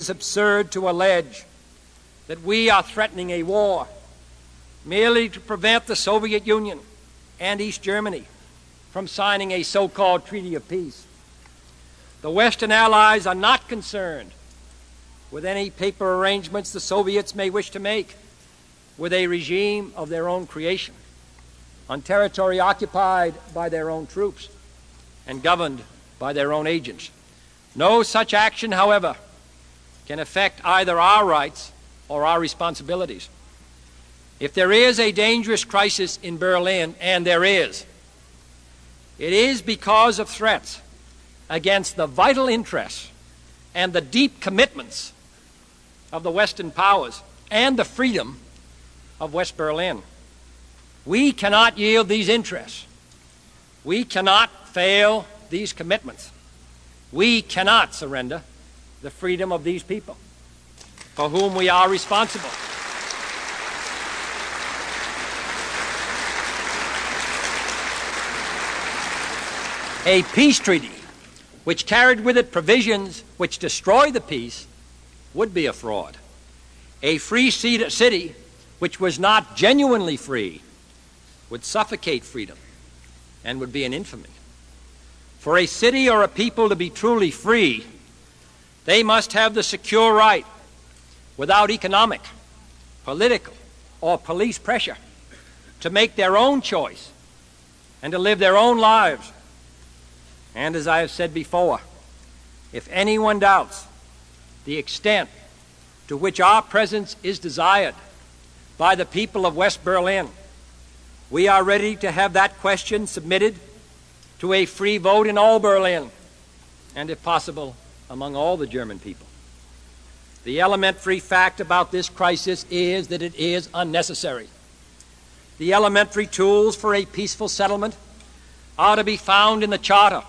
is absurd to allege that we are threatening a war merely to prevent the Soviet Union and East Germany from signing a so-called treaty of peace. The Western allies are not concerned with any paper arrangements the Soviets may wish to make with a regime of their own creation, on territory occupied by their own troops and governed by their own agents. No such action, however, can affect either our rights or our responsibilities. If there is a dangerous crisis in Berlin, and there is, it is because of threats against the vital interests and the deep commitments of the Western powers and the freedom of West Berlin. We cannot yield these interests. We cannot fail these commitments. We cannot surrender the freedom of these people for whom we are responsible. A peace treaty which carried with it provisions which destroy the peace would be a fraud. A free city which was not genuinely free would suffocate freedom and would be an infamy. For a city or a people to be truly free, they must have the secure right, without economic, political, or police pressure, to make their own choice and to live their own lives. And as I have said before, if anyone doubts the extent to which our presence is desired by the people of West Berlin, we are ready to have that question submitted to a free vote in all Berlin, and if possible, among all the German people. The elementary fact about this crisis is that it is unnecessary. The elementary tools for a peaceful settlement are to be found in the Charter.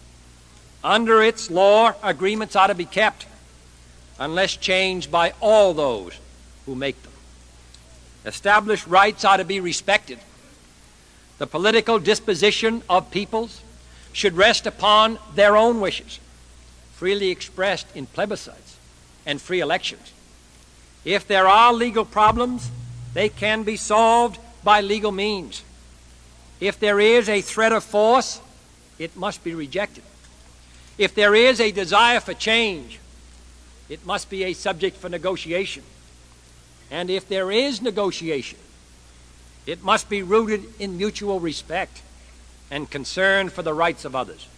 Under its law, agreements are to be kept unless changed by all those who make them. Established rights are to be respected. The political disposition of peoples should rest upon their own wishes, freely expressed in plebiscites and free elections. If there are legal problems, they can be solved by legal means. If there is a threat of force, it must be rejected. If there is a desire for change, it must be a subject for negotiation. And if there is negotiation, it must be rooted in mutual respect and concern for the rights of others.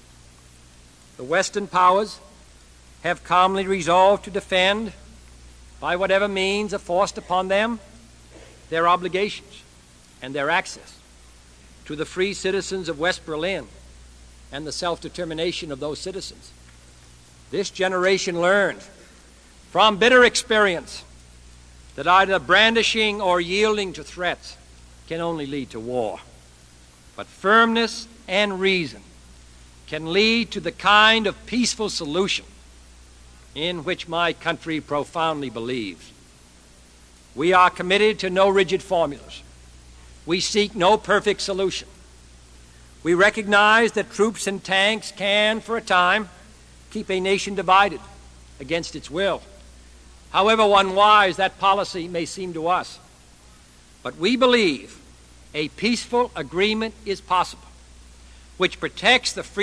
The Western powers have calmly resolved to defend, by whatever means are forced upon them, their obligations and their access to the free citizens of West Berlin and the self-determination of those citizens. This generation learned from bitter experience that either brandishing or yielding to threats can only lead to war. But firmness and reason can lead to the kind of peaceful solution in which my country profoundly believes. We are committed to no rigid formulas. We seek no perfect solution. We recognize that troops and tanks can, for a time, keep a nation divided against its will, however unwise that policy may seem to us. But we believe a peaceful agreement is possible, which protects the freedom